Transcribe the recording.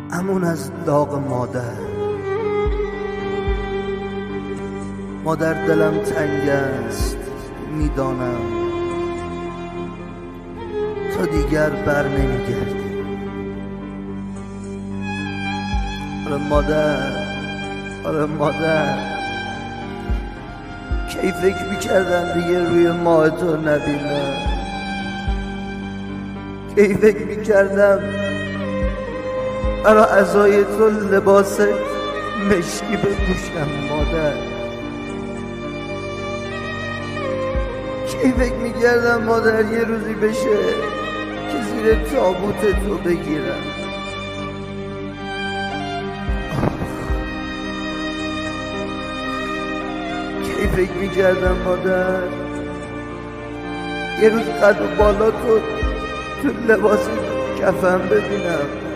امون از داغ مادر دلم تنگ است میدانم، تا دیگر بر نمیگردی. آره مادر، کی فکر میکردم دیگه روی ماه تو نبینم، کی فکر میکردم برا عزای تو لباس مشکی بپوشم. مادر، کی فکر میکردم مادر یه روزی بشه که زیر تابوت تو بگیرم. کی فکر میکردم مادر یه روز قد و بالا تو لباس کفن ببینم.